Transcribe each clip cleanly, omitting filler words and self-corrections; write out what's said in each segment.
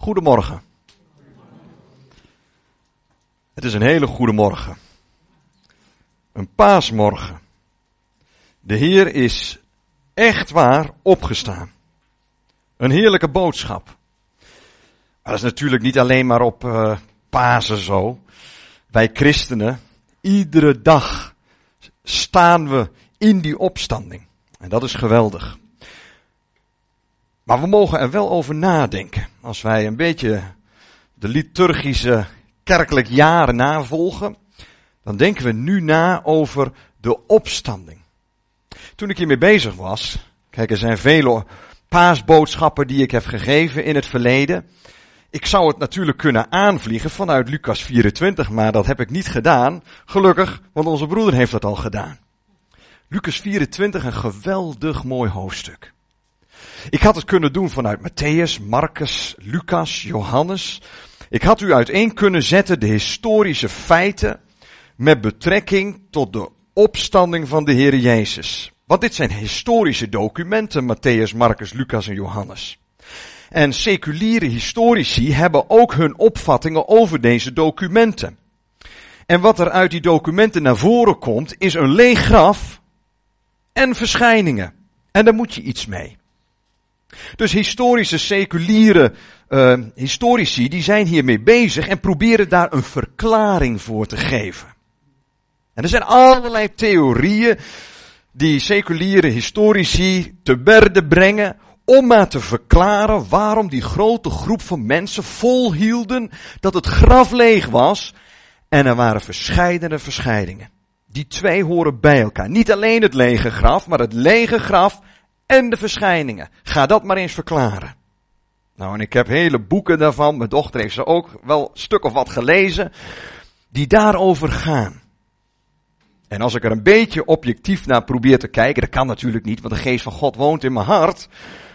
Goedemorgen. Het is een hele goede morgen. Een paasmorgen. De Heer is echt waar opgestaan. Een heerlijke boodschap. Maar dat is natuurlijk niet alleen maar op Pasen zo. Wij christenen, iedere dag staan we in die opstanding. En dat is geweldig. Maar we mogen er wel over nadenken. Als wij een beetje de liturgische kerkelijk jaren navolgen, dan denken we nu na over de opstanding. Toen ik hiermee bezig was, kijk, er zijn vele paasboodschappen die ik heb gegeven in het verleden. Ik zou het natuurlijk kunnen aanvliegen vanuit Lucas 24, maar dat heb ik niet gedaan. Gelukkig, want onze broeder heeft dat al gedaan. Lucas 24, een geweldig mooi hoofdstuk. Ik had het kunnen doen vanuit Mattheüs, Marcus, Lucas, Johannes. Ik had u uiteen kunnen zetten de historische feiten met betrekking tot de opstanding van de Heer Jezus. Want dit zijn historische documenten, Mattheüs, Marcus, Lucas en Johannes. En seculiere historici hebben ook hun opvattingen over deze documenten. En wat er uit die documenten naar voren komt, is een leeg graf en verschijningen. En daar moet je iets mee. Dus historische, seculiere historici, die zijn hiermee bezig en proberen daar een verklaring voor te geven. En er zijn allerlei theorieën die seculiere historici te berde brengen om maar te verklaren waarom die grote groep van mensen volhielden dat het graf leeg was en er waren verscheidene verschijningen. Die twee horen bij elkaar. Niet alleen het lege graf, maar het lege graf en de verschijningen. Ga dat maar eens verklaren. Nou, en ik heb hele boeken daarvan. Mijn dochter heeft ze ook wel een stuk of wat gelezen. Die daarover gaan. En als ik er een beetje objectief naar probeer te kijken. Dat kan natuurlijk niet, want de geest van God woont in mijn hart.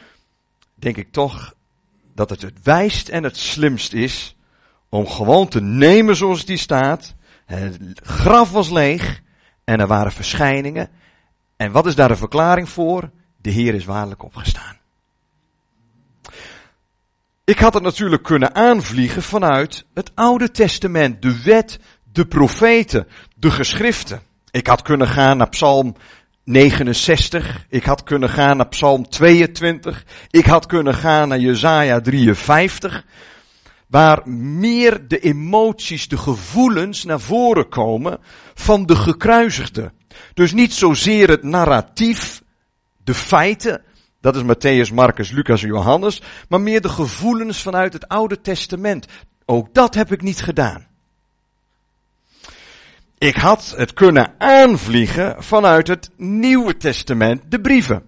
Denk ik toch dat het wijst en het slimst is. Om gewoon te nemen zoals die staat. Het graf was leeg. En er waren verschijningen. En wat is daar de verklaring voor? De Heer is waarlijk opgestaan. Ik had het natuurlijk kunnen aanvliegen vanuit het Oude Testament. De wet, de profeten, de geschriften. Ik had kunnen gaan naar Psalm 69. Ik had kunnen gaan naar Psalm 22. Ik had kunnen gaan naar Jesaja 53. Waar meer de emoties, de gevoelens naar voren komen van de gekruisigde. Dus niet zozeer het narratief, de feiten, dat is Mattheüs, Marcus, Lucas en Johannes, maar meer de gevoelens vanuit het Oude Testament. Ook dat heb ik niet gedaan. Ik had het kunnen aanvliegen vanuit het Nieuwe Testament, de brieven.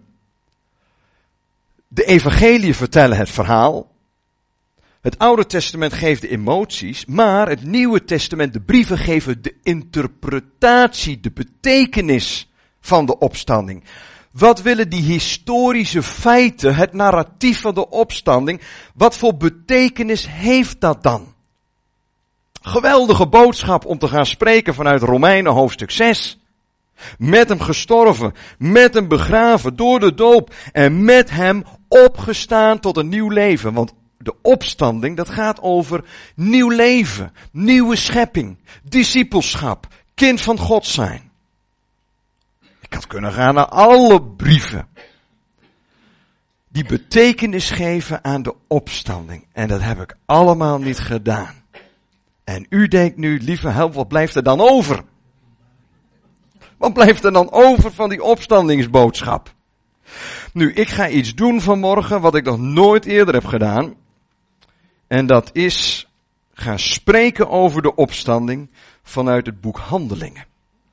De evangeliën vertellen het verhaal. Het Oude Testament geeft de emoties, maar het Nieuwe Testament, de brieven, geven de interpretatie, de betekenis van de opstanding. Wat willen die historische feiten, het narratief van de opstanding, wat voor betekenis heeft dat dan? Geweldige boodschap om te gaan spreken vanuit Romeinen hoofdstuk 6. Met hem gestorven, met hem begraven door de doop en met hem opgestaan tot een nieuw leven. Want de opstanding, dat gaat over nieuw leven, nieuwe schepping, discipelschap, kind van God zijn. Ik had kunnen gaan naar alle brieven die betekenis geven aan de opstanding. En dat heb ik allemaal niet gedaan. En u denkt nu, lieve help, wat blijft er dan over? Wat blijft er dan over van die opstandingsboodschap? Nu, ik ga iets doen vanmorgen wat ik nog nooit eerder heb gedaan. En dat is gaan spreken over de opstanding vanuit het boek Handelingen.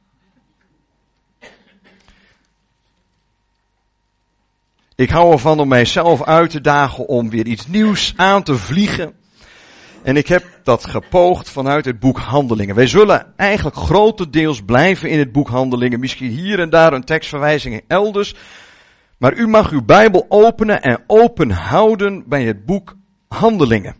Ik hou ervan om mijzelf uit te dagen om weer iets nieuws aan te vliegen. En ik heb dat gepoogd vanuit het boek Handelingen. Wij zullen eigenlijk grotendeels blijven in het boek Handelingen. Misschien hier en daar een tekstverwijzing elders. Maar u mag uw Bijbel openen en open houden bij het boek Handelingen.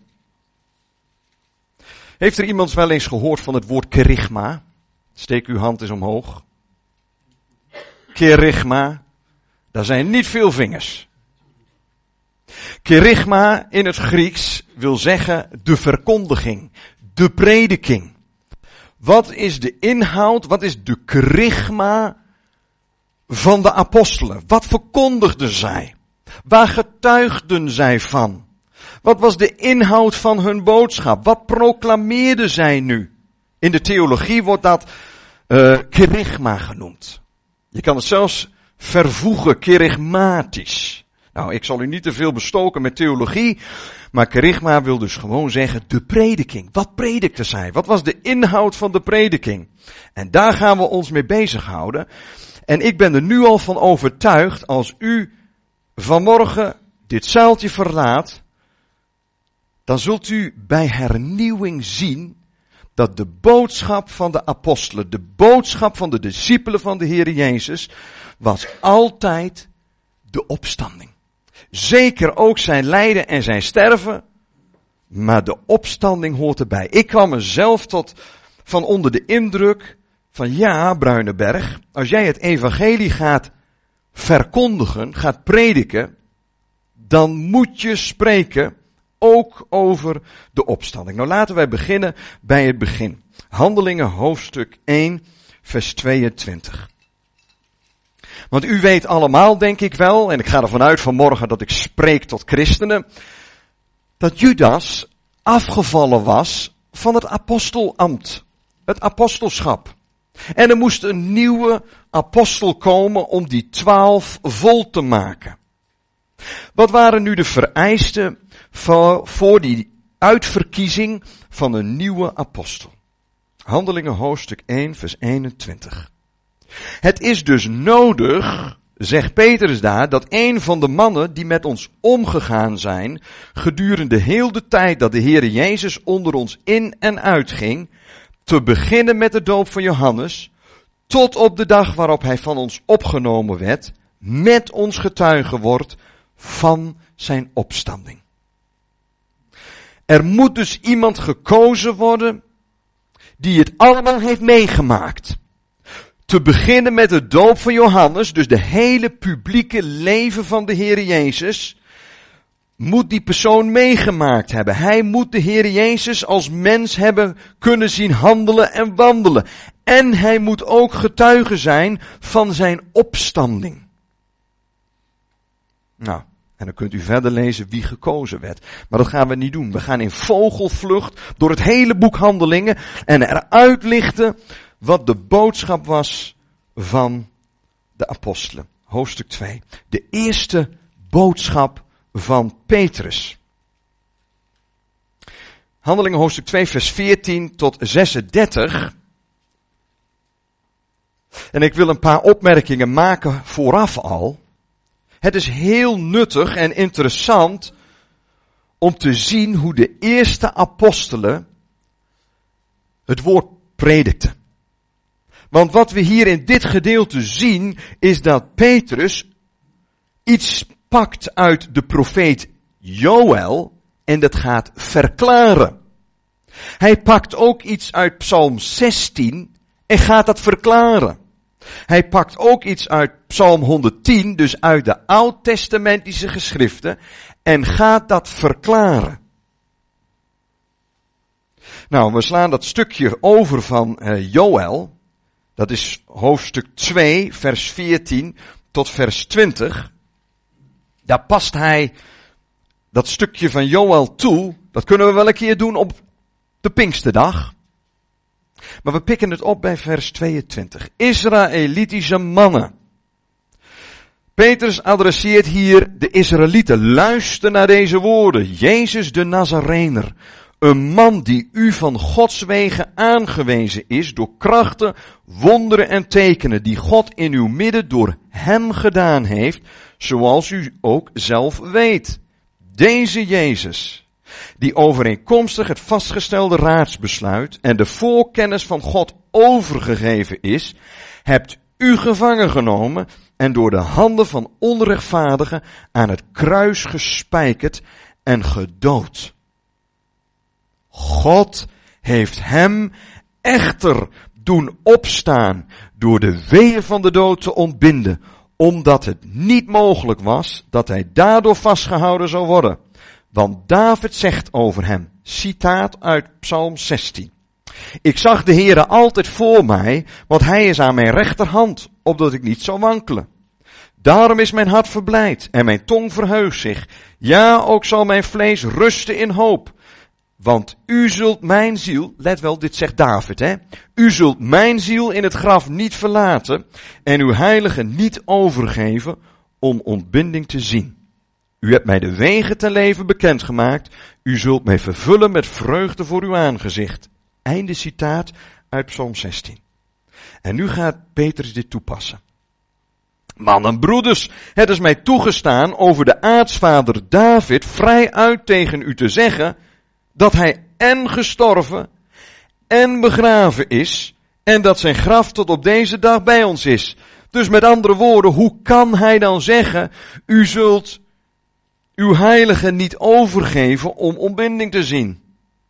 Heeft er iemand wel eens gehoord van het woord kerygma? Steek uw hand eens omhoog. Kerygma. Daar zijn niet veel vingers. Kerygma in het Grieks wil zeggen de verkondiging, de prediking. Wat is de inhoud, wat is de kerygma van de apostelen? Wat verkondigden zij? Waar getuigden zij van? Wat was de inhoud van hun boodschap? Wat proclameerden zij nu? In de theologie wordt dat kerygma genoemd. Je kan het zelfs vervoegen, kerygmatisch. Nou, ik zal u niet te veel bestoken met theologie, maar kerygma wil dus gewoon zeggen de prediking. Wat predikten zij? Wat was de inhoud van de prediking? En daar gaan we ons mee bezighouden. En ik ben er nu al van overtuigd, als u vanmorgen dit zaaltje verlaat, dan zult u bij hernieuwing zien dat de boodschap van de apostelen, de boodschap van de discipelen van de Heer Jezus, was altijd de opstanding. Zeker ook zijn lijden en zijn sterven, maar de opstanding hoort erbij. Ik kwam mezelf tot van onder de indruk van ja, Bruineberg, als jij het evangelie gaat verkondigen, gaat prediken, dan moet je spreken ook over de opstanding. Nou, laten wij beginnen bij het begin. Handelingen hoofdstuk 1, vers 22. Want u weet allemaal, denk ik wel, en ik ga ervan uit vanmorgen dat ik spreek tot christenen, dat Judas afgevallen was van het apostelambt, het apostelschap. En er moest een nieuwe apostel komen om die 12 vol te maken. Wat waren nu de vereisten voor die uitverkiezing van een nieuwe apostel? Handelingen hoofdstuk 1 vers 21. Het is dus nodig, zegt Petrus daar, dat een van de mannen die met ons omgegaan zijn, gedurende heel de tijd dat de Heere Jezus onder ons in en uitging, te beginnen met de doop van Johannes, tot op de dag waarop hij van ons opgenomen werd, met ons getuige wordt van zijn opstanding. Er moet dus iemand gekozen worden die het allemaal heeft meegemaakt. Te beginnen met de doop van Johannes, dus de hele publieke leven van de Heer Jezus, moet die persoon meegemaakt hebben. Hij moet de Heer Jezus als mens hebben kunnen zien handelen en wandelen. En hij moet ook getuige zijn van zijn opstanding. Nou, en dan kunt u verder lezen wie gekozen werd. Maar dat gaan we niet doen. We gaan in vogelvlucht door het hele boek Handelingen en eruit lichten wat de boodschap was van de apostelen. Hoofdstuk 2. De eerste boodschap van Petrus. Handelingen hoofdstuk 2 vers 14 tot 36. En ik wil een paar opmerkingen maken vooraf al. Het is heel nuttig en interessant om te zien hoe de eerste apostelen het woord predikten. Want wat we hier in dit gedeelte zien is dat Petrus iets pakt uit de profeet Joël en dat gaat verklaren. Hij pakt ook iets uit Psalm 16 en gaat dat verklaren. Hij pakt ook iets uit Psalm 110, dus uit de oud-testamentische geschriften, en gaat dat verklaren. Nou, we slaan dat stukje over van Joël. Dat is hoofdstuk 2, vers 14 tot vers 20. Daar past hij dat stukje van Joël toe. Dat kunnen we wel een keer doen op de Pinksterdag. Maar we pikken het op bij vers 22. Israëlitische mannen. Petrus adresseert hier de Israëlieten. Luister naar deze woorden. Jezus de Nazarener. Een man die u van Gods wegen aangewezen is door krachten, wonderen en tekenen die God in uw midden door hem gedaan heeft, zoals u ook zelf weet. Deze Jezus, die overeenkomstig het vastgestelde raadsbesluit en de voorkennis van God overgegeven is, hebt u gevangen genomen en door de handen van onrechtvaardigen aan het kruis gespijkerd en gedood. God heeft hem echter doen opstaan door de weeën van de dood te ontbinden, omdat het niet mogelijk was dat hij daardoor vastgehouden zou worden. Want David zegt over hem, citaat uit Psalm 16. Ik zag de Heere altijd voor mij, want hij is aan mijn rechterhand, opdat ik niet zou wankelen. Daarom is mijn hart verblijd en mijn tong verheugt zich. Ja, ook zal mijn vlees rusten in hoop. Want u zult mijn ziel, let wel, dit zegt David, hè. U zult mijn ziel in het graf niet verlaten en uw heilige niet overgeven om ontbinding te zien. U hebt mij de wegen ten leven bekendgemaakt. U zult mij vervullen met vreugde voor uw aangezicht. Einde citaat uit Psalm 16. En nu gaat Petrus dit toepassen. Mannen, broeders, het is mij toegestaan over de aartsvader David vrij uit tegen u te zeggen dat hij en gestorven en begraven is en dat zijn graf tot op deze dag bij ons is. Dus met andere woorden, hoe kan hij dan zeggen, u zult uw heilige niet overgeven om ontbinding te zien?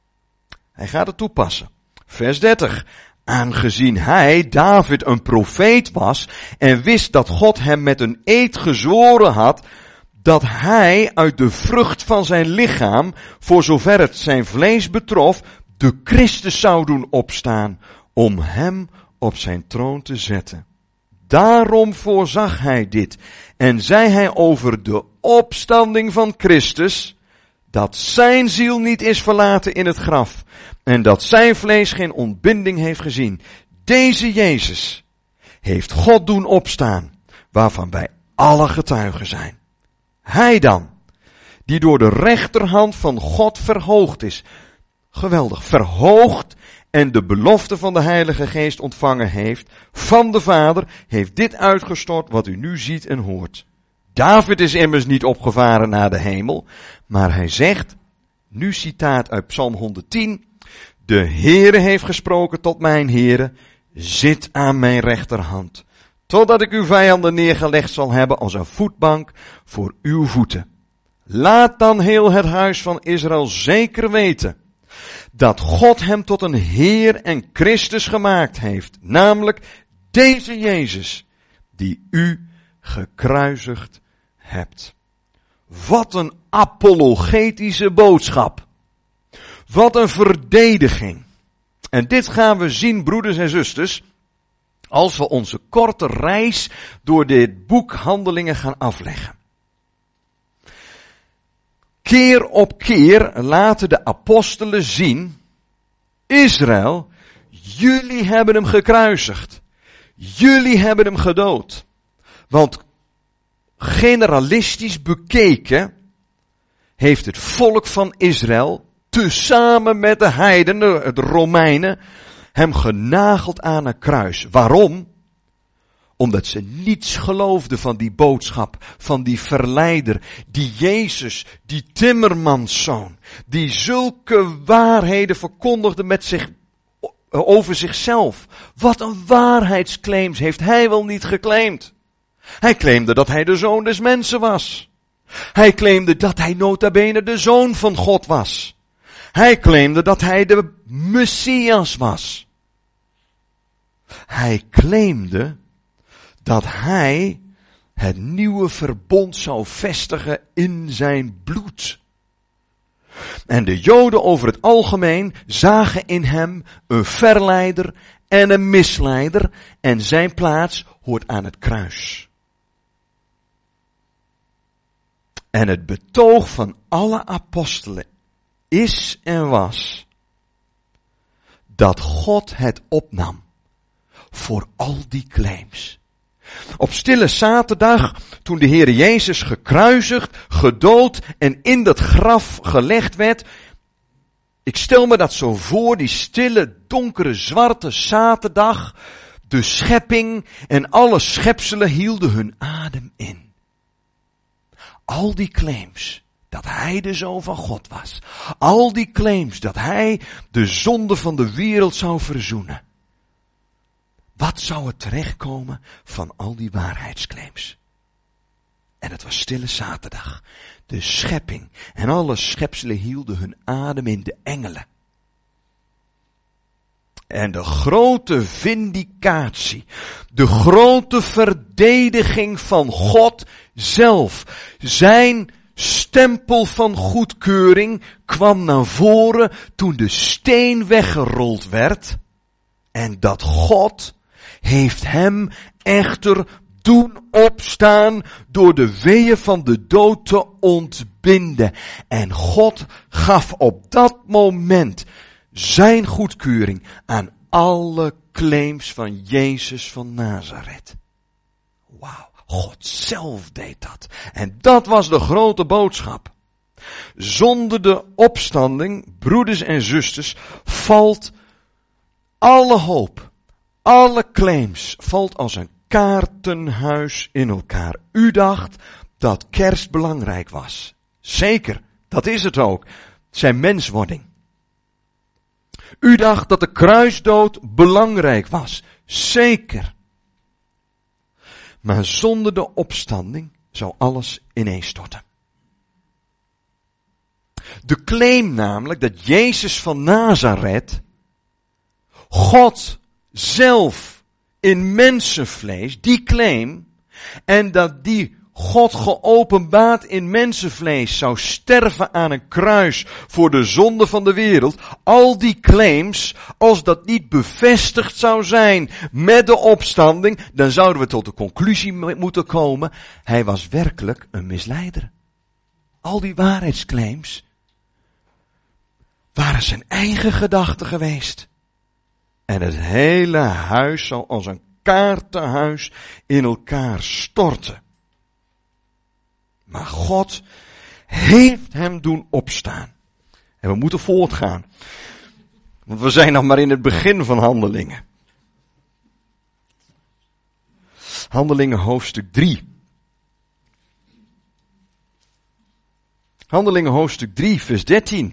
Hij gaat het toepassen. Vers 30. Aangezien hij, David, een profeet was en wist dat God hem met een eed gezworen had dat hij uit de vrucht van zijn lichaam, voor zover het zijn vlees betrof, de Christus zou doen opstaan om hem op zijn troon te zetten. Daarom voorzag hij dit en zei hij over de opstanding van Christus, dat zijn ziel niet is verlaten in het graf en dat zijn vlees geen ontbinding heeft gezien. Deze Jezus heeft God doen opstaan, waarvan wij alle getuigen zijn. Hij dan, die door de rechterhand van God verhoogd is, geweldig, verhoogd en de belofte van de Heilige Geest ontvangen heeft, van de Vader, heeft dit uitgestort wat u nu ziet en hoort. David is immers niet opgevaren naar de hemel, maar hij zegt, nu citaat uit Psalm 110, de Heere heeft gesproken tot mijn Heere, zit aan mijn rechterhand, totdat ik uw vijanden neergelegd zal hebben als een voetbank voor uw voeten. Laat dan heel het huis van Israël zeker weten, dat God hem tot een Heer en Christus gemaakt heeft, namelijk deze Jezus, die u gekruisigd hebt. Wat een apologetische boodschap. Wat een verdediging. En dit gaan we zien, broeders en zusters, als we onze korte reis door dit boek Handelingen gaan afleggen. Keer op keer laten de apostelen zien, Israël, jullie hebben hem gekruisigd. Jullie hebben hem gedood. Want generalistisch bekeken heeft het volk van Israël, tezamen met de heidenen, de Romeinen, hem genageld aan een kruis. Waarom? Omdat ze niets geloofden van die boodschap, van die verleider, die Jezus, die timmermanszoon, die zulke waarheden verkondigde over zichzelf. Wat een waarheidsclaims heeft hij wel niet geclaimd. Hij claimde dat hij de zoon des mensen was. Hij claimde dat hij nota bene de zoon van God was. Hij claimde dat hij de Messias was. Hij claimde dat hij het nieuwe verbond zou vestigen in zijn bloed. En de Joden over het algemeen zagen in hem een verleider en een misleider en zijn plaats hoort aan het kruis. En het betoog van alle apostelen is en was dat God het opnam voor al die claims. Op stille zaterdag, toen de Heer Jezus gekruisigd, gedood en in dat graf gelegd werd. Ik stel me dat zo voor, die stille, donkere, zwarte zaterdag. De schepping en alle schepselen hielden hun adem in. Al die claims dat hij de Zoon van God was. Al die claims dat hij de zonde van de wereld zou verzoenen. Wat zou er terechtkomen van al die waarheidsclaims? En het was stille zaterdag. De schepping en alle schepselen hielden hun adem in, de engelen. En de grote vindicatie, de grote verdediging van God zelf, zijn stempel van goedkeuring kwam naar voren toen de steen weggerold werd. En dat God heeft hem echter doen opstaan door de weeën van de dood te ontbinden. En God gaf op dat moment zijn goedkeuring aan alle claims van Jezus van Nazareth. Wauw, God zelf deed dat. En dat was de grote boodschap. Zonder de opstanding, broeders en zusters, valt alle hoop, alle claims, valt als een kaartenhuis in elkaar. U dacht dat kerst belangrijk was. Zeker, dat is het ook. Zijn menswording. U dacht dat de kruisdood belangrijk was. Zeker. Maar zonder de opstanding zou alles ineenstorten. De claim namelijk dat Jezus van Nazareth, God zelf in mensenvlees, die claim, en dat die God geopenbaard in mensenvlees zou sterven aan een kruis voor de zonde van de wereld. Al die claims, als dat niet bevestigd zou zijn met de opstanding, dan zouden we tot de conclusie moeten komen, hij was werkelijk een misleider. Al die waarheidsclaims waren zijn eigen gedachten geweest. En het hele huis zou als een kaartenhuis in elkaar storten. Maar God heeft hem doen opstaan. En we moeten voortgaan. Want we zijn nog maar in het begin van Handelingen. Handelingen hoofdstuk 3. Handelingen hoofdstuk 3 vers 13.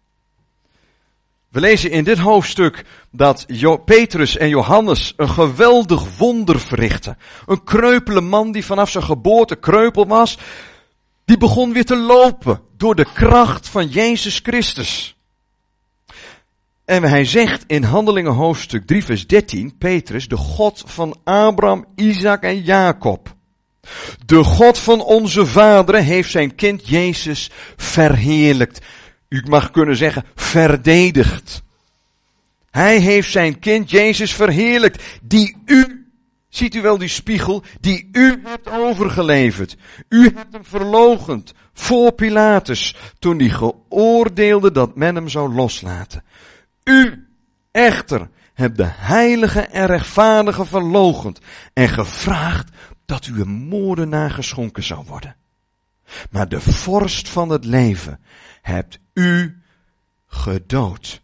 We lezen in dit hoofdstuk dat Petrus en Johannes een geweldig wonder verrichten. Een kreupele man die vanaf zijn geboorte kreupel was, die begon weer te lopen door de kracht van Jezus Christus. En hij zegt in Handelingen hoofdstuk 3 vers 13, Petrus, de God van Abraham, Isaac en Jacob. De God van onze vaderen heeft zijn kind Jezus verheerlijkt. U mag kunnen zeggen, verdedigd. Hij heeft zijn kind Jezus verheerlijkt, die u, ziet u wel die spiegel, die u hebt overgeleverd. U hebt hem verloochend voor Pilatus, toen hij geoordeelde dat men hem zou loslaten. U echter hebt de heilige en rechtvaardige verloochend en gevraagd dat u een moordenaar geschonken zou worden. Maar de vorst van het leven hebt u gedood.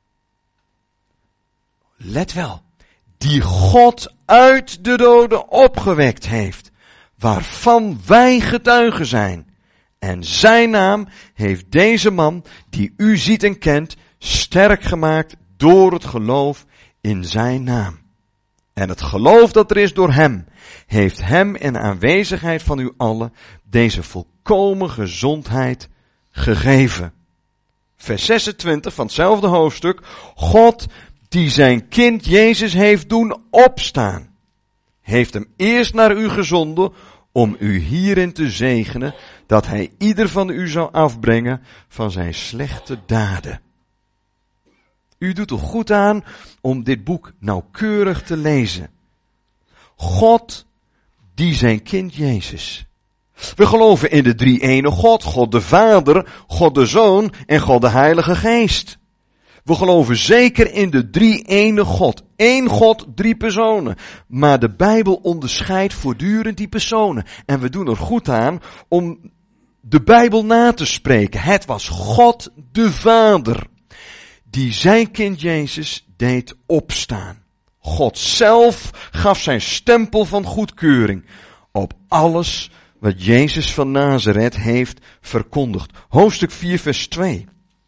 Let wel, die God uit de doden opgewekt heeft, waarvan wij getuigen zijn. En zijn naam heeft deze man, die u ziet en kent, sterk gemaakt door het geloof in zijn naam. En het geloof dat er is door hem, heeft hem in aanwezigheid van u allen deze volkomen gezondheid gegeven. Vers 26 van hetzelfde hoofdstuk. God die zijn kind Jezus heeft doen opstaan, heeft hem eerst naar u gezonden om u hierin te zegenen, dat hij ieder van u zou afbrengen van zijn slechte daden. U doet er goed aan om dit boek nauwkeurig te lezen. God die zijn kind Jezus. We geloven in de drie-ene God, God de Vader, God de Zoon en God de Heilige Geest. We geloven zeker in de drie-ene God. Eén God, drie personen. Maar de Bijbel onderscheidt voortdurend die personen. En we doen er goed aan om de Bijbel na te spreken. Het was God de Vader die zijn kind Jezus deed opstaan. God zelf gaf zijn stempel van goedkeuring op alles wat Jezus van Nazareth heeft verkondigd. Hoofdstuk 4 vers 2.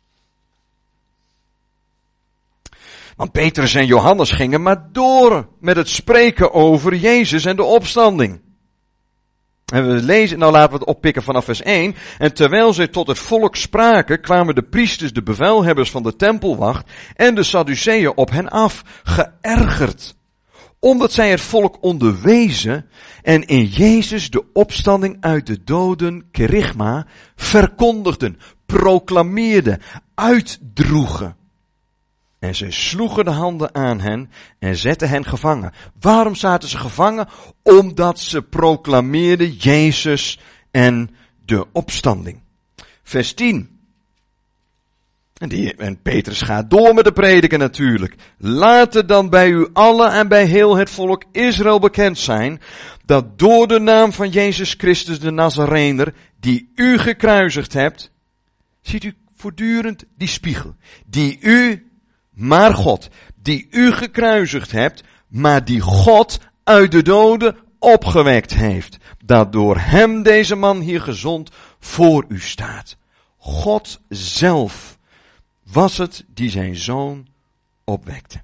Want Petrus en Johannes gingen maar door met het spreken over Jezus en de opstanding. En we lezen, nou laten we het oppikken vanaf vers 1. En terwijl zij tot het volk spraken, kwamen de priesters, de bevelhebbers van de tempelwacht en de Sadduceeën op hen af, geërgerd. Omdat zij het volk onderwezen en in Jezus de opstanding uit de doden, kerygma, verkondigden, proclameerden, uitdroegen. En zij sloegen de handen aan hen en zetten hen gevangen. Waarom zaten ze gevangen? Omdat ze proclameerden Jezus en de opstanding. Vers 10. En Petrus gaat door met de prediken natuurlijk. Laat het dan bij u allen en bij heel het volk Israël bekend zijn, dat door de naam van Jezus Christus de Nazarener, die u gekruisigd hebt, ziet u voortdurend die spiegel, die u, maar God, die u gekruisigd hebt, maar die God uit de doden opgewekt heeft, dat door hem deze man hier gezond voor u staat. God zelf was het die zijn zoon opwekte.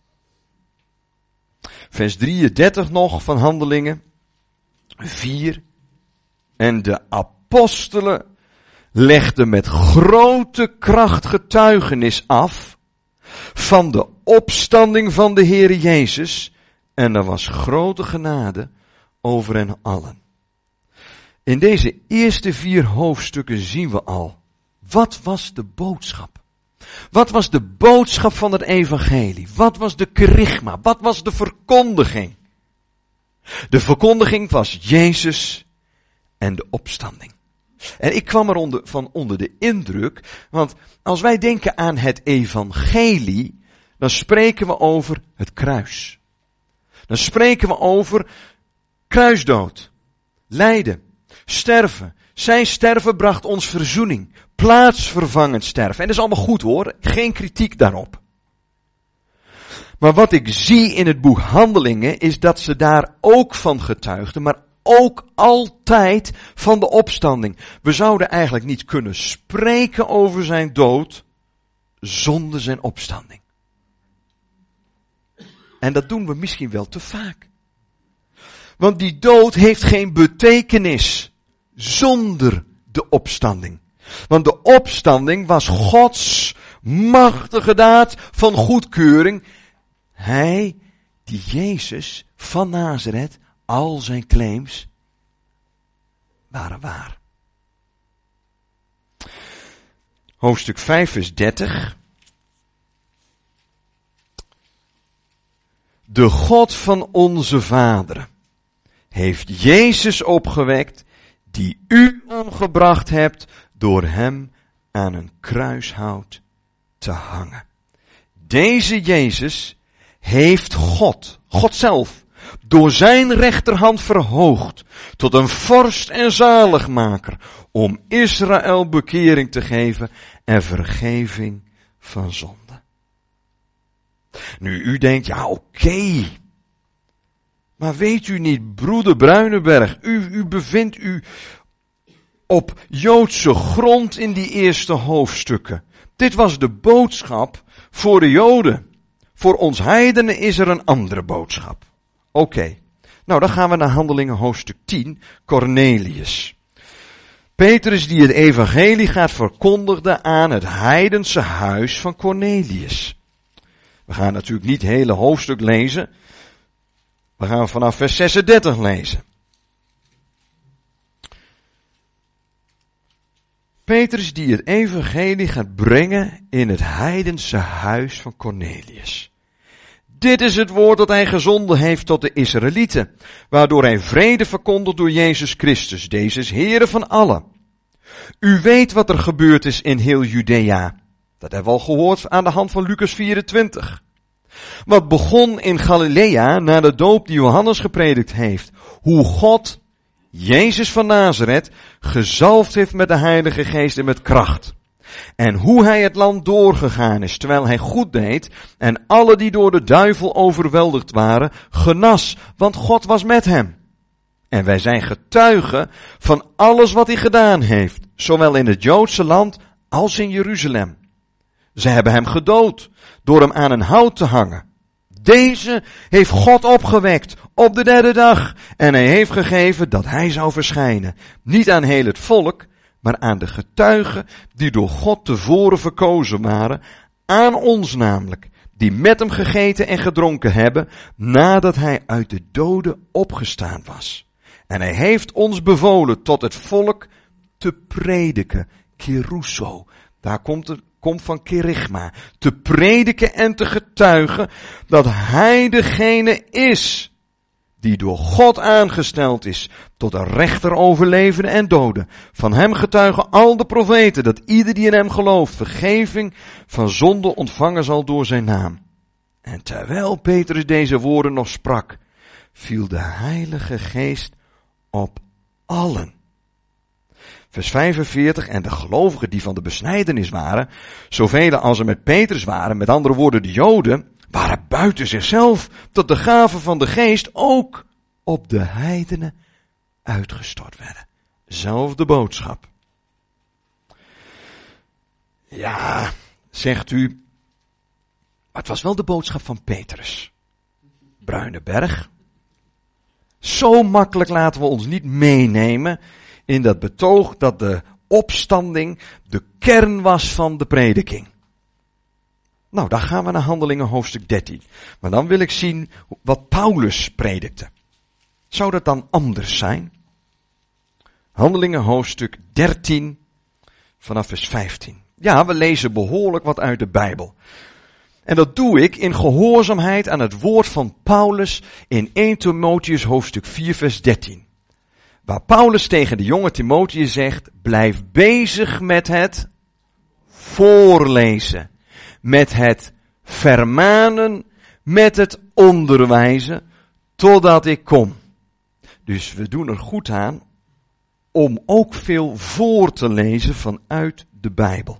Vers 33 nog van Handelingen 4. En de apostelen legden met grote kracht getuigenis af van de opstanding van de Heere Jezus. En er was grote genade over hen allen. In deze eerste 4 hoofdstukken zien we al, wat was de boodschap? Wat was de boodschap van het evangelie? Wat was de kerygma? Wat was de verkondiging? De verkondiging was Jezus en de opstanding. En ik kwam er van onder de indruk, want als wij denken aan het evangelie, dan spreken we over het kruis. Dan spreken we over kruisdood, lijden, sterven. Zijn sterven bracht ons verzoening, plaatsvervangend sterven. En dat is allemaal goed hoor, geen kritiek daarop. Maar wat ik zie in het boek Handelingen is dat ze daar ook van getuigden, maar ook altijd van de opstanding. We zouden eigenlijk niet kunnen spreken over zijn dood zonder zijn opstanding. En dat doen we misschien wel te vaak. Want die dood heeft geen betekenis zonder de opstanding. Want de opstanding was Gods machtige daad van goedkeuring. Hij, die Jezus van Nazareth, al zijn claims waren waar. Hoofdstuk 5 vers 30. De God van onze vaderen heeft Jezus opgewekt, die u omgebracht hebt door hem aan een kruishout te hangen. Deze Jezus heeft God zelf, door zijn rechterhand verhoogd tot een vorst en zaligmaker, om Israël bekering te geven en vergeving van zonde. Nu, u denkt, ja oké. Maar weet u niet, broeder Bruinenberg, u bevindt u op Joodse grond in die eerste hoofdstukken. Dit was de boodschap voor de Joden. Voor ons heidenen is er een andere boodschap. Oké. Nou, dan gaan we naar Handelingen hoofdstuk 10, Cornelius. Petrus die het evangelie gaat verkondigen aan het heidense huis van Cornelius. We gaan natuurlijk niet het hele hoofdstuk lezen. We gaan vanaf vers 36 lezen. Petrus die het evangelie gaat brengen in het heidense huis van Cornelius. Dit is het woord dat hij gezonden heeft tot de Israëlieten, waardoor hij vrede verkondigt door Jezus Christus. Deze is Heere van allen. U weet wat er gebeurd is in heel Judea. Dat hebben we al gehoord aan de hand van Lucas 24. Wat begon in Galilea na de doop die Johannes gepredikt heeft. Hoe God, Jezus van Nazareth, gezalfd heeft met de Heilige Geest en met kracht. En hoe hij het land doorgegaan is, terwijl hij goed deed en alle die door de duivel overweldigd waren, genas, want God was met hem. En wij zijn getuigen van alles wat hij gedaan heeft, zowel in het Joodse land als in Jeruzalem. Ze hebben hem gedood door hem aan een hout te hangen. Deze heeft God opgewekt op de derde dag. En hij heeft gegeven dat hij zou verschijnen. Niet aan heel het volk, maar aan de getuigen die door God tevoren verkozen waren. Aan ons namelijk, die met hem gegeten en gedronken hebben, nadat hij uit de doden opgestaan was. En hij heeft ons bevolen tot het volk te prediken. Kerusso, daar komt van kerygma. Te prediken en te getuigen dat hij degene is die door God aangesteld is tot een rechter over levenden en doden. Van hem getuigen al de profeten dat ieder die in hem gelooft vergeving van zonde ontvangen zal door zijn naam. En terwijl Petrus deze woorden nog sprak, viel de Heilige Geest op allen. Vers 45, en de gelovigen die van de besnijdenis waren, zoveel als er met Petrus waren, met andere woorden de Joden, waren buiten zichzelf, tot de gaven van de Geest ook op de heidenen uitgestort werden. Zelfde boodschap. Ja, zegt u, maar het was wel de boodschap van Petrus. Bruine Berg. Zo makkelijk laten we ons niet meenemen in dat betoog dat de opstanding de kern was van de prediking. Nou, dan gaan we naar Handelingen hoofdstuk 13. Maar dan wil ik zien wat Paulus predikte. Zou dat dan anders zijn? Handelingen hoofdstuk 13 vanaf vers 15. Ja, we lezen behoorlijk wat uit de Bijbel. En dat doe ik in gehoorzaamheid aan het woord van Paulus in 1 Timotheus hoofdstuk 4 vers 13. Waar Paulus tegen de jonge Timotheus zegt, blijf bezig met het voorlezen, met het vermanen, met het onderwijzen, totdat ik kom. Dus we doen er goed aan om ook veel voor te lezen vanuit de Bijbel.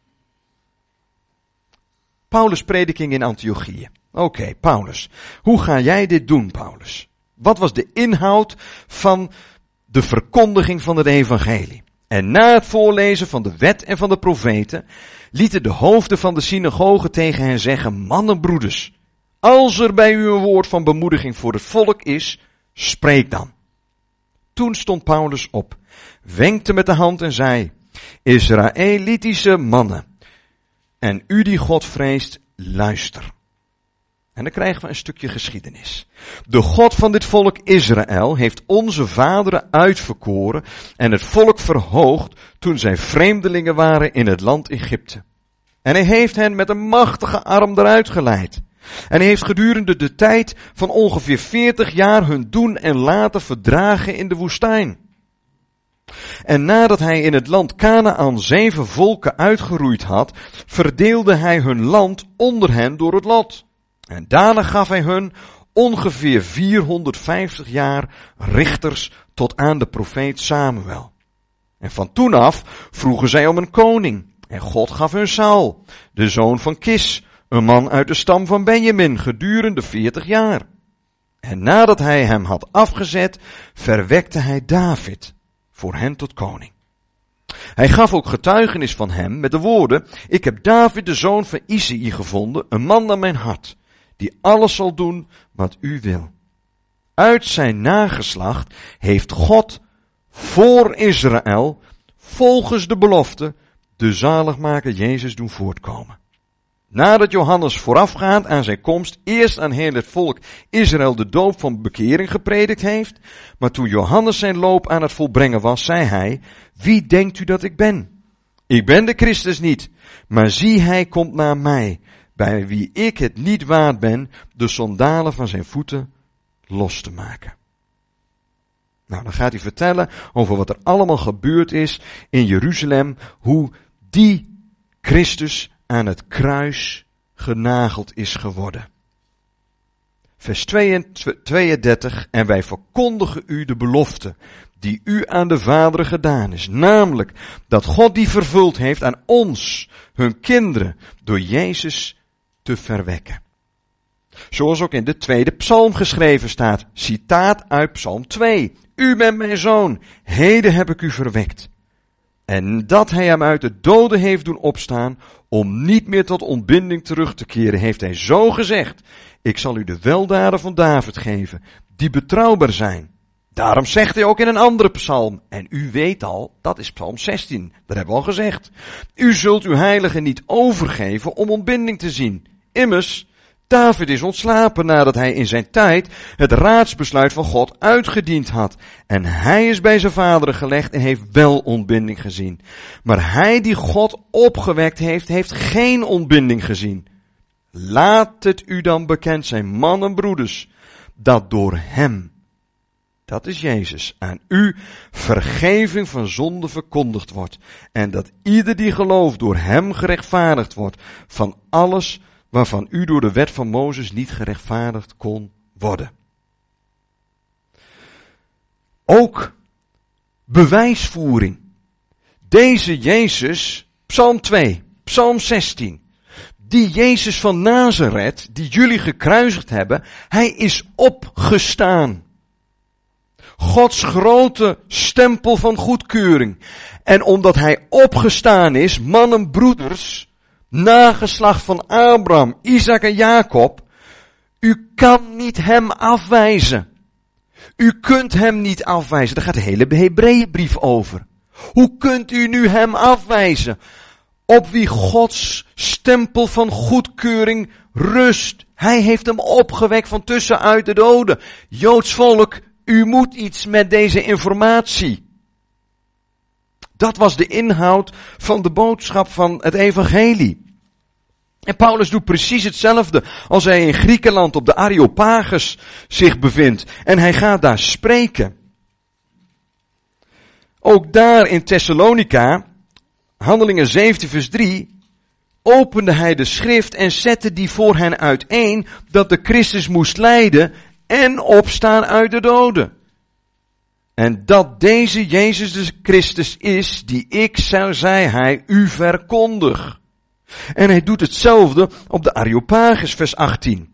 Paulus' prediking in Antiochië. Oké, Paulus. Hoe ga jij dit doen, Paulus? Wat was de inhoud van de verkondiging van het evangelie? En na het voorlezen van de wet en van de profeten, lieten de hoofden van de synagoge tegen hen zeggen, mannen, broeders, als er bij u een woord van bemoediging voor het volk is, spreek dan. Toen stond Paulus op, wenkte met de hand en zei, Israëlitische mannen, en u die God vreest, luister. En dan krijgen we een stukje geschiedenis. De God van dit volk Israël heeft onze vaderen uitverkoren en het volk verhoogd toen zij vreemdelingen waren in het land Egypte. En hij heeft hen met een machtige arm eruit geleid. En hij heeft gedurende de tijd van ongeveer 40 jaar hun doen en laten verdragen in de woestijn. En nadat hij in het land Kanaän 7 volken uitgeroeid had, verdeelde hij hun land onder hen door het lot. En daarna gaf hij hun ongeveer 450 jaar richters tot aan de profeet Samuel. En van toen af vroegen zij om een koning. En God gaf hun Saul, de zoon van Kis, een man uit de stam van Benjamin, gedurende 40 jaar. En nadat hij hem had afgezet, verwekte hij David voor hen tot koning. Hij gaf ook getuigenis van hem met de woorden, ik heb David de zoon van Isaï gevonden, een man naar mijn hart, die alles zal doen wat u wil. Uit zijn nageslacht heeft God voor Israël, volgens de belofte, de zaligmaker Jezus doen voortkomen. Nadat Johannes voorafgaand aan zijn komst eerst aan heel het volk Israël de doop van bekering gepredikt heeft, maar toen Johannes zijn loop aan het volbrengen was, zei hij, wie denkt u dat ik ben? Ik ben de Christus niet, maar zie hij komt na mij, bij wie ik het niet waard ben de sandalen van zijn voeten los te maken. Nou, dan gaat hij vertellen over wat er allemaal gebeurd is in Jeruzalem, hoe die Christus aan het kruis genageld is geworden. Vers 32, en wij verkondigen u de belofte die u aan de vaderen gedaan is, namelijk dat God die vervuld heeft aan ons, hun kinderen, door Jezus te verwekken. Zoals ook in de tweede psalm geschreven staat, citaat uit psalm 2. U bent mijn zoon, heden heb ik u verwekt. En dat hij hem uit de doden heeft doen opstaan, om niet meer tot ontbinding terug te keren, heeft hij zo gezegd. ik zal u de weldaden van David geven, die betrouwbaar zijn. Daarom zegt hij ook in een andere psalm, en u weet al, dat is psalm 16, dat hebben we al gezegd. U zult uw heilige niet overgeven om ontbinding te zien. Immers, David is ontslapen nadat hij in zijn tijd het raadsbesluit van God uitgediend had. En hij is bij zijn vaderen gelegd en heeft wel ontbinding gezien. Maar hij die God opgewekt heeft, heeft geen ontbinding gezien. Laat het u dan bekend zijn, mannen en broeders, dat door hem, dat is Jezus, aan u vergeving van zonde verkondigd wordt. En dat ieder die gelooft door hem gerechtvaardigd wordt van alles waarvan u door de wet van Mozes niet gerechtvaardigd kon worden. Ook bewijsvoering. Deze Jezus, Psalm 2, Psalm 16. Die Jezus van Nazareth, die jullie gekruisigd hebben, hij is opgestaan. Gods grote stempel van goedkeuring. En omdat hij opgestaan is, mannen, broeders, nageslacht van Abraham, Isaac en Jacob, u kan niet hem afwijzen. U kunt hem niet afwijzen. Daar gaat de hele Hebreeënbrief over. Hoe kunt u nu hem afwijzen? Op wie Gods stempel van goedkeuring rust. Hij heeft hem opgewekt van tussenuit de doden. Joods volk, u moet iets met deze informatie. Dat was de inhoud van de boodschap van het evangelie. En Paulus doet precies hetzelfde als hij in Griekenland op de Areopagus zich bevindt. En hij gaat daar spreken. Ook daar in Thessalonica, Handelingen 17 vers 3, opende hij de schrift en zette die voor hen uiteen dat de Christus moest lijden en opstaan uit de doden. En dat deze Jezus de Christus is, die ik, zei hij, u verkondig. En hij doet hetzelfde op de Areopagus, vers 18.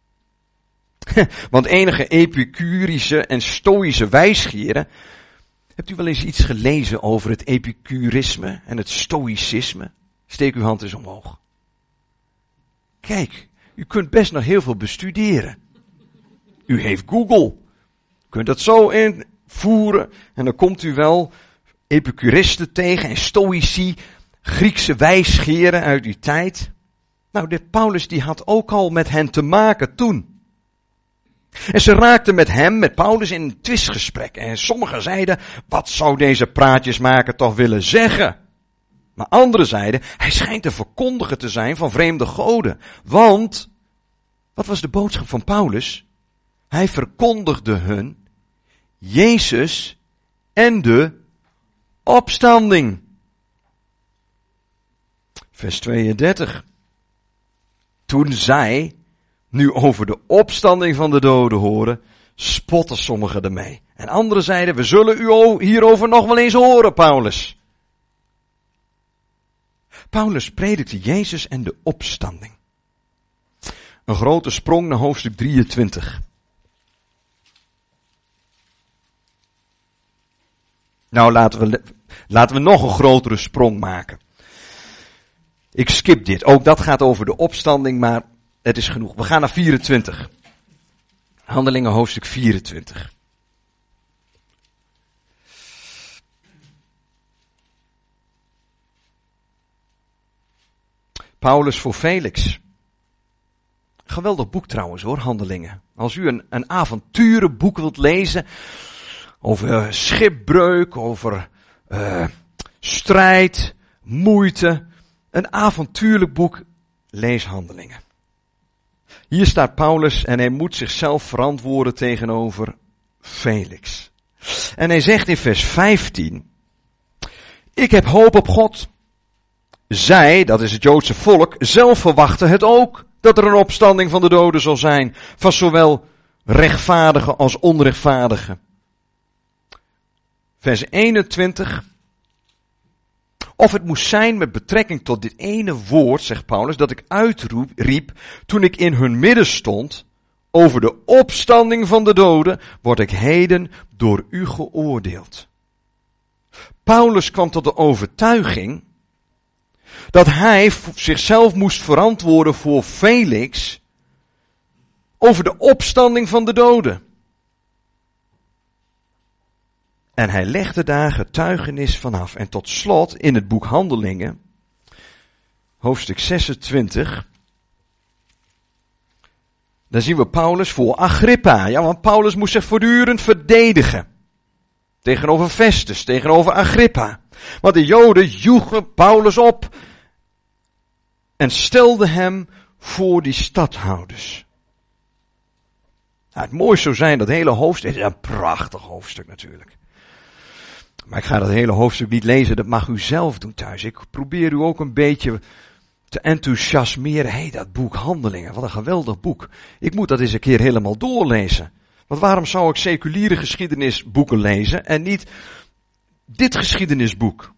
Want enige epicurische en stoïsche wijsgeren, hebt u wel eens iets gelezen over het epicurisme en het stoïcisme? Steek uw hand eens omhoog. Kijk, u kunt best nog heel veel bestuderen. U heeft Google. U kunt dat zo invoeren en dan komt u wel epicuristen tegen en stoïci, Griekse wijsgeren uit die tijd. Nou, de Paulus die had ook al met hen te maken toen. En ze raakten met Paulus, in een twistgesprek. En sommigen zeiden, wat zou deze praatjesmaker toch willen zeggen? Maar anderen zeiden, hij schijnt een verkondiger te zijn van vreemde goden. Want, wat was de boodschap van Paulus? Hij verkondigde hun Jezus en de opstanding. Vers 32. Toen zij nu over de opstanding van de doden horen, spotten sommigen ermee. En anderen zeiden, we zullen u hierover nog wel eens horen, Paulus. Paulus predikte Jezus en de opstanding. Een grote sprong naar hoofdstuk 23. Nou, laten we nog een grotere sprong maken. Ik skip dit. Ook dat gaat over de opstanding, maar het is genoeg. We gaan naar 24. Handelingen hoofdstuk 24. Paulus voor Felix. Geweldig boek trouwens hoor, Handelingen. Als u een avonturenboek wilt lezen, over schipbreuk, over strijd, moeite, een avontuurlijk boek, lees Handelingen. Hier staat Paulus en hij moet zichzelf verantwoorden tegenover Felix. En hij zegt in vers 15, ik heb hoop op God. Zij, dat is het Joodse volk, zelf verwachten het ook, dat er een opstanding van de doden zal zijn, van zowel rechtvaardigen als onrechtvaardigen. Vers 21. Of het moest zijn met betrekking tot dit ene woord, zegt Paulus, dat ik uitriep toen ik in hun midden stond, over de opstanding van de doden, word ik heden door u geoordeeld. Paulus kwam tot de overtuiging dat hij zichzelf moest verantwoorden voor Felix, over de opstanding van de doden. En hij legde daar getuigenis vanaf. En tot slot in het boek Handelingen, hoofdstuk 26, dan zien we Paulus voor Agrippa. Ja, want Paulus moest zich voortdurend verdedigen. Tegenover Festus, tegenover Agrippa. Want de Joden joegen Paulus op en stelden hem voor die stadhouders. Nou, het mooiste zou zijn, dat hele hoofdstuk, het is een prachtig hoofdstuk natuurlijk. Maar ik ga dat hele hoofdstuk niet lezen, dat mag u zelf doen thuis. Ik probeer u ook een beetje te enthousiasmeren. Hé, dat boek Handelingen, wat een geweldig boek. Ik moet dat eens een keer helemaal doorlezen. Want waarom zou ik seculiere geschiedenisboeken lezen en niet dit geschiedenisboek?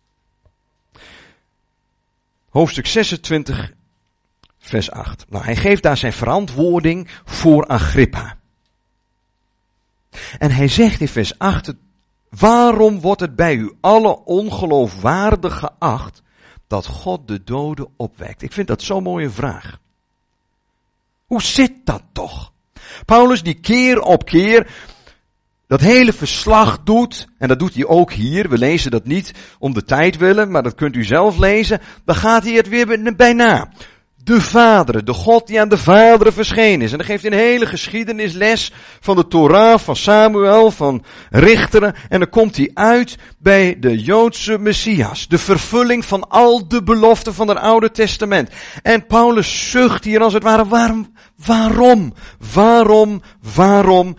Hoofdstuk 26, vers 8. Nou, hij geeft daar zijn verantwoording voor Agrippa. En hij zegt in vers 8, waarom wordt het bij u allen ongeloofwaardig geacht dat God de doden opwekt? Ik vind dat zo'n mooie vraag. Hoe zit dat toch? Paulus die keer op keer dat hele verslag doet, en dat doet hij ook hier, we lezen dat niet om de tijd willen, maar dat kunt u zelf lezen, dan gaat hij het weer bij na. De vaderen, de God die aan de vaderen verschenen is. En dan geeft hij een hele geschiedenisles van de Torah, van Samuel, van Richteren. En dan komt hij uit bij de Joodse Messias. De vervulling van al de beloften van het Oude Testament. En Paulus zucht hier als het ware, waarom?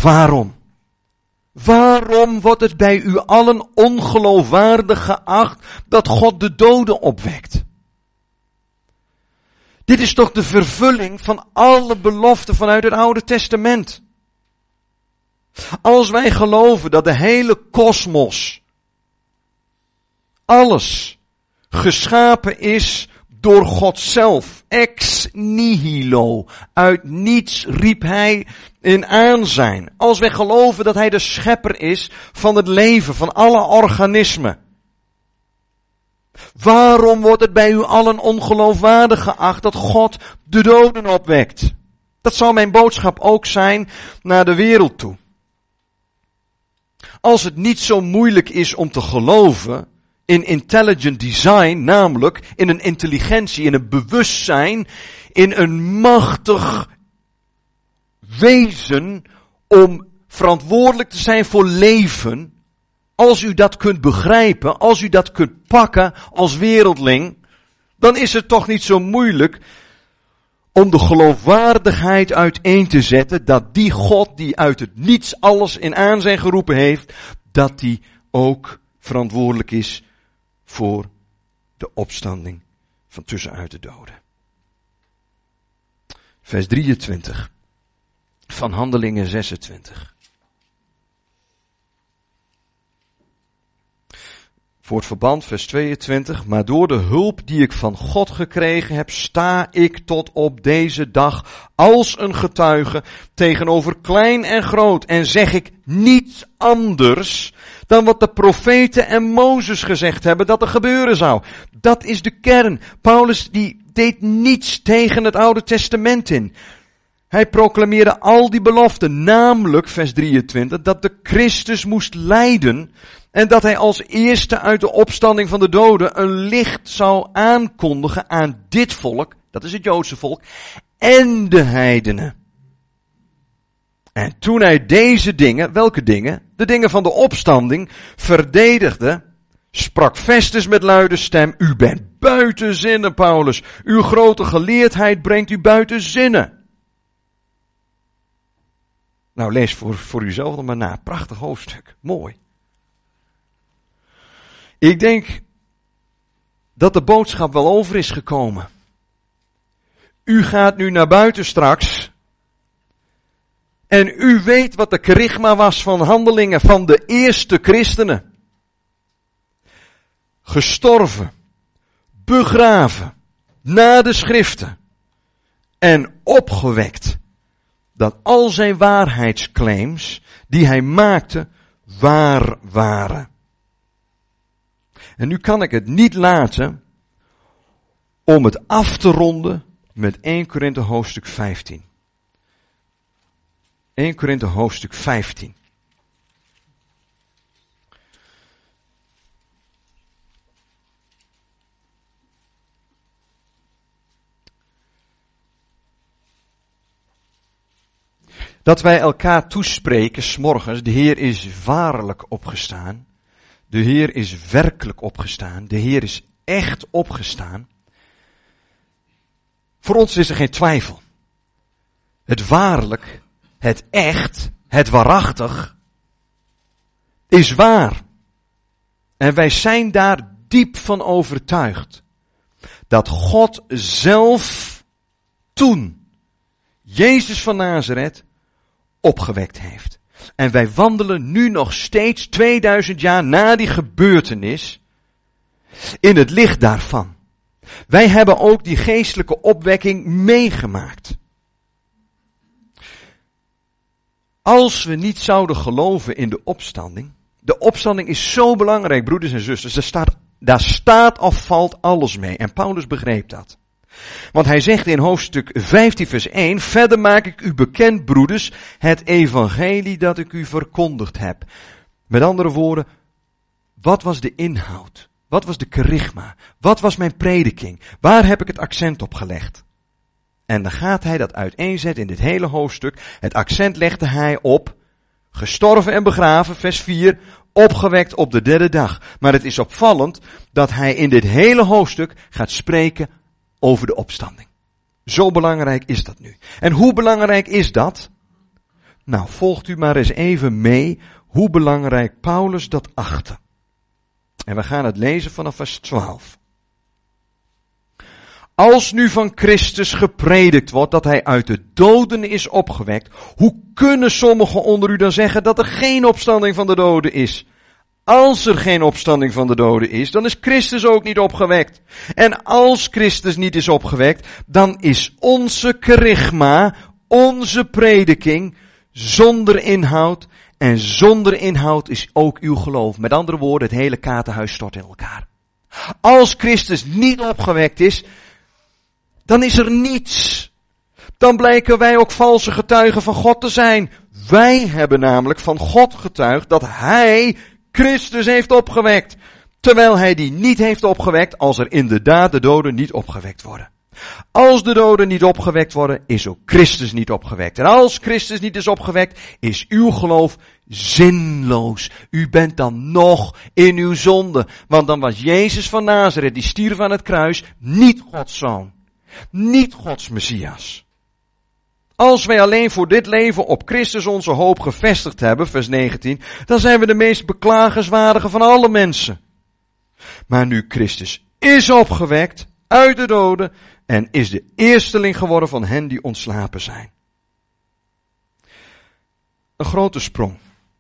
Waarom wordt het bij u allen ongeloofwaardig geacht dat God de doden opwekt? Dit is toch de vervulling van alle beloften vanuit het Oude Testament. Als wij geloven dat de hele kosmos, alles, geschapen is door God zelf. Ex nihilo. Uit niets riep hij in aanzijn. Als wij geloven dat hij de schepper is van het leven, van alle organismen. Waarom wordt het bij u allen ongeloofwaardig geacht dat God de doden opwekt? Dat zal mijn boodschap ook zijn naar de wereld toe. Als het niet zo moeilijk is om te geloven in intelligent design, namelijk in een intelligentie, in een bewustzijn, in een machtig wezen om verantwoordelijk te zijn voor leven. Als u dat kunt begrijpen, als u dat kunt pakken als wereldling, dan is het toch niet zo moeilijk om de geloofwaardigheid uiteen te zetten dat die God die uit het niets alles in aanzijn geroepen heeft, dat die ook verantwoordelijk is voor de opstanding van tussenuit de doden. Vers 23 van Handelingen 26. Voor het verband, vers 22, maar door de hulp die ik van God gekregen heb, sta ik tot op deze dag als een getuige tegenover klein en groot en zeg ik niets anders dan wat de profeten en Mozes gezegd hebben dat er gebeuren zou. Dat is de kern. Paulus die deed niets tegen het Oude Testament in. Hij proclameerde al die beloften, namelijk, vers 23, dat de Christus moest lijden en dat hij als eerste uit de opstanding van de doden een licht zou aankondigen aan dit volk, dat is het Joodse volk, en de heidenen. En toen hij deze dingen, welke dingen? De dingen van de opstanding, verdedigde, sprak Festus met luide stem, u bent buiten zinnen, Paulus. Uw grote geleerdheid brengt u buiten zinnen. Nou, lees voor uzelf nog maar na. Prachtig hoofdstuk. Mooi. Ik denk dat de boodschap wel over is gekomen. U gaat nu naar buiten straks. En u weet wat de kerygma was van Handelingen van de eerste christenen. Gestorven. Begraven. Na de schriften. En opgewekt. Dat al zijn waarheidsclaims die hij maakte waar waren. En nu kan ik het niet laten om het af te ronden met 1 Korinthe hoofdstuk 15. 1 Korinthe hoofdstuk 15. Dat wij elkaar toespreken 's morgens, de Heer is waarlijk opgestaan. De Heer is werkelijk opgestaan. De Heer is echt opgestaan. Voor ons is er geen twijfel. Het waarlijk, het echt, het waarachtig is waar. En wij zijn daar diep van overtuigd. Dat God zelf toen Jezus van Nazareth opgewekt heeft. En wij wandelen nu nog steeds 2000 jaar na die gebeurtenis in het licht daarvan. Wij hebben ook die geestelijke opwekking meegemaakt. Als we niet zouden geloven in de opstanding is zo belangrijk, broeders en zusters, daar staat of valt alles mee. En Paulus begreep dat. Want hij zegt in hoofdstuk 15 vers 1, verder maak ik u bekend, broeders, het evangelie dat ik u verkondigd heb. Met andere woorden, wat was de inhoud? Wat was de kerygma? Wat was mijn prediking? Waar heb ik het accent op gelegd? En dan gaat hij dat uiteenzetten in dit hele hoofdstuk. Het accent legde hij op, gestorven en begraven, vers 4, opgewekt op de derde dag. Maar het is opvallend dat hij in dit hele hoofdstuk gaat spreken over de opstanding. Zo belangrijk is dat nu. En hoe belangrijk is dat? Nou, volgt u maar eens even mee hoe belangrijk Paulus dat achtte. En we gaan het lezen vanaf vers 12. Als nu van Christus gepredikt wordt dat hij uit de doden is opgewekt, hoe kunnen sommigen onder u dan zeggen dat er geen opstanding van de doden is? Als er geen opstanding van de doden is, dan is Christus ook niet opgewekt. En als Christus niet is opgewekt, dan is onze kerygma, onze prediking, zonder inhoud. En zonder inhoud is ook uw geloof. Met andere woorden, het hele kaartenhuis stort in elkaar. Als Christus niet opgewekt is, dan is er niets. Dan blijken wij ook valse getuigen van God te zijn. Wij hebben namelijk van God getuigd dat Hij Christus heeft opgewekt. Terwijl Hij die niet heeft opgewekt als er inderdaad de doden niet opgewekt worden. Als de doden niet opgewekt worden, is ook Christus niet opgewekt. En als Christus niet is opgewekt, is uw geloof zinloos. U bent dan nog in uw zonde. Want dan was Jezus van Nazareth, die stierf aan het kruis, niet Gods zoon. Niet Gods Messias. Als wij alleen voor dit leven op Christus onze hoop gevestigd hebben, vers 19, dan zijn we de meest beklagenswaardige van alle mensen. Maar nu Christus is opgewekt uit de doden en is de eersteling geworden van hen die ontslapen zijn. Een grote sprong.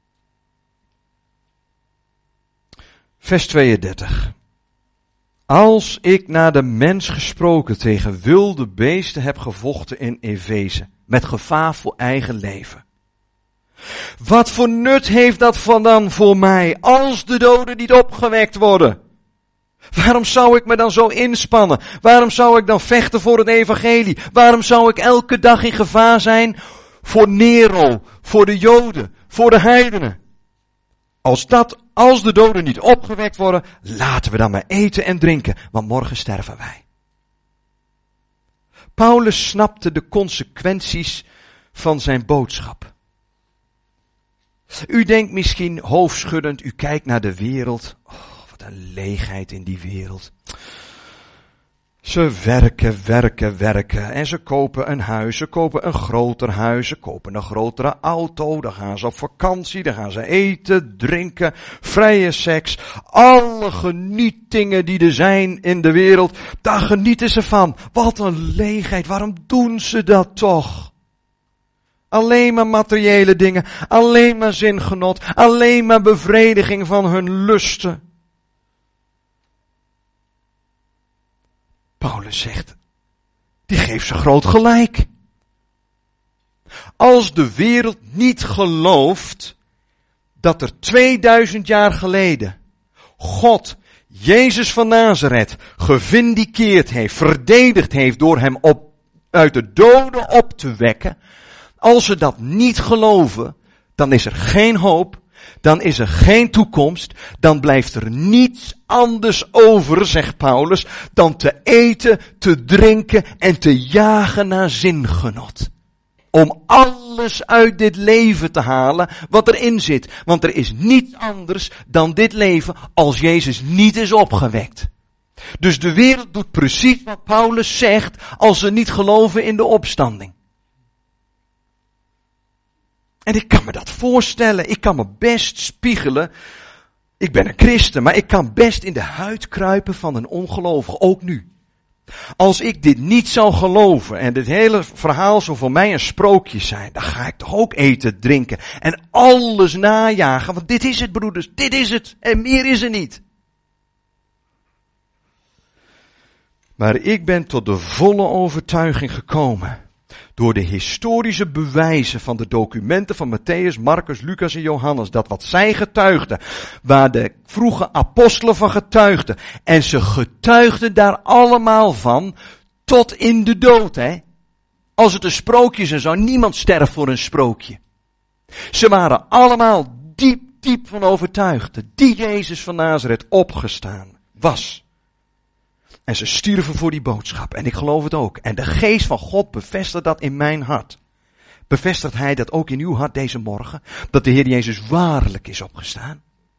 Vers 32. Als ik naar de mens gesproken tegen wilde beesten heb gevochten in Efeze, met gevaar voor eigen leven. Wat voor nut heeft dat dan voor mij, als de doden niet opgewekt worden? Waarom zou ik me dan zo inspannen? Waarom zou ik dan vechten voor het evangelie? Waarom zou ik elke dag in gevaar zijn voor Nero, voor de Joden, voor de heidenen? Als de doden niet opgewekt worden, laten we dan maar eten en drinken, want morgen sterven wij. Paulus snapte de consequenties van zijn boodschap. U denkt misschien hoofdschuddend, u kijkt naar de wereld. Oh, wat een leegheid in die wereld. Ze werken en ze kopen een huis, ze kopen een groter huis, ze kopen een grotere auto, dan gaan ze op vakantie, dan gaan ze eten, drinken, vrije seks, alle genietingen die er zijn in de wereld, daar genieten ze van. Wat een leegheid, waarom doen ze dat toch? Alleen maar materiële dingen, alleen maar zingenot, alleen maar bevrediging van hun lusten. Paulus zegt, die geeft ze groot gelijk. Als de wereld niet gelooft dat er 2000 jaar geleden God, Jezus van Nazareth, gevindikeerd heeft, verdedigd heeft door hem uit de doden op te wekken. Als ze dat niet geloven, dan is er geen hoop, dan is er geen toekomst, dan blijft er niets anders over, zegt Paulus, dan te eten, te drinken en te jagen naar zingenot. Om alles uit dit leven te halen wat erin zit. Want er is niets anders dan dit leven als Jezus niet is opgewekt. Dus de wereld doet precies wat Paulus zegt als ze niet geloven in de opstanding. En ik kan me dat voorstellen. Ik kan me best spiegelen. Ik ben een christen, maar ik kan best in de huid kruipen van een ongelovige, ook nu. Als ik dit niet zou geloven en dit hele verhaal zou voor mij een sprookje zijn, dan ga ik toch ook eten, drinken en alles najagen. Want dit is het, broeders, dit is het en meer is er niet. Maar ik ben tot de volle overtuiging gekomen door de historische bewijzen van de documenten van Mattheüs, Marcus, Lucas en Johannes, dat wat zij getuigden, waar de vroege apostelen van getuigden, en ze getuigden daar allemaal van, tot in de dood, hè. Als het een sprookje is, zou niemand sterven voor een sprookje. Ze waren allemaal diep van overtuigd, dat die Jezus van Nazareth opgestaan was. En ze stierven voor die boodschap. En ik geloof het ook. En de geest van God bevestigt dat in mijn hart. Bevestigt hij dat ook in uw hart deze morgen? Dat de Heer Jezus waarlijk is opgestaan?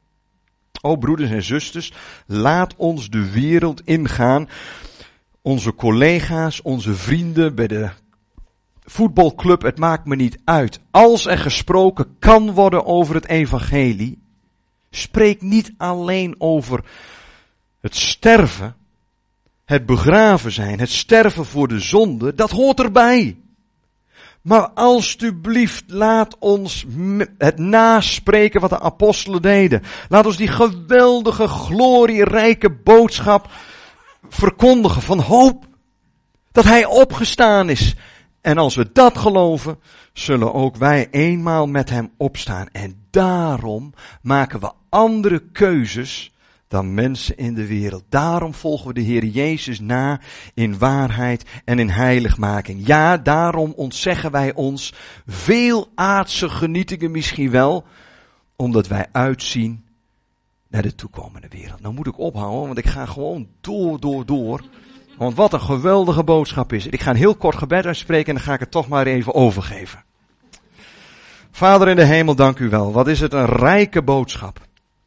O broeders en zusters, laat ons de wereld ingaan. Onze collega's, onze vrienden bij de voetbalclub, het maakt me niet uit. Als er gesproken kan worden over het evangelie, spreek niet alleen over het sterven, het begraven zijn, het sterven voor de zonde, dat hoort erbij. Maar alstublieft, laat ons het naspreken wat de apostelen deden. Laat ons die geweldige, glorierijke boodschap verkondigen van hoop. Dat hij opgestaan is. En als we dat geloven, zullen ook wij eenmaal met hem opstaan. En daarom maken we andere keuzes dan mensen in de wereld. Daarom volgen we de Heer Jezus na in waarheid en in heiligmaking. Ja, daarom ontzeggen wij ons veel aardse genietingen misschien wel, omdat wij uitzien naar de toekomende wereld. Nou moet ik ophouden, want ik ga gewoon door. Want wat een geweldige boodschap is. Ik ga een heel kort gebed uitspreken en dan ga ik het toch maar even overgeven. Vader in de hemel, dank u wel. Wat is het een rijke boodschap.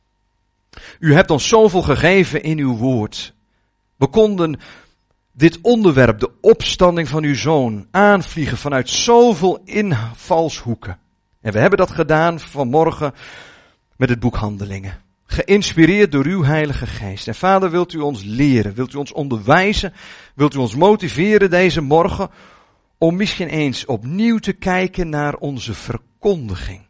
U hebt ons zoveel gegeven in uw woord. We konden dit onderwerp, de opstanding van uw zoon, aanvliegen vanuit zoveel invalshoeken. En we hebben dat gedaan vanmorgen met het boek Handelingen. Geïnspireerd door uw Heilige Geest. En Vader, wilt u ons leren, wilt u ons onderwijzen, wilt u ons motiveren deze morgen om misschien eens opnieuw te kijken naar onze verkondiging.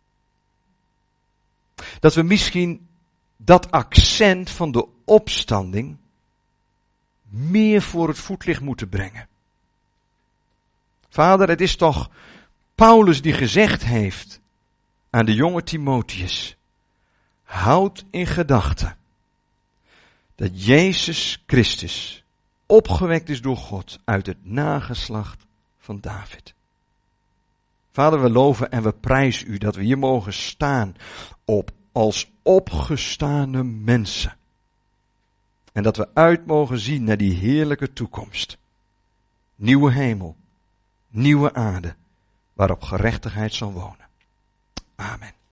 Dat we misschien dat accent van de opstanding meer voor het voetlicht moeten brengen. Vader, het is toch Paulus die gezegd heeft aan de jonge Timotheus: houd in gedachten dat Jezus Christus opgewekt is door God uit het nageslacht van David. Vader, we loven en we prijzen u dat we hier mogen staan als opgestane mensen. En dat we uit mogen zien naar die heerlijke toekomst. Nieuwe hemel, nieuwe aarde, waarop gerechtigheid zal wonen. Amen.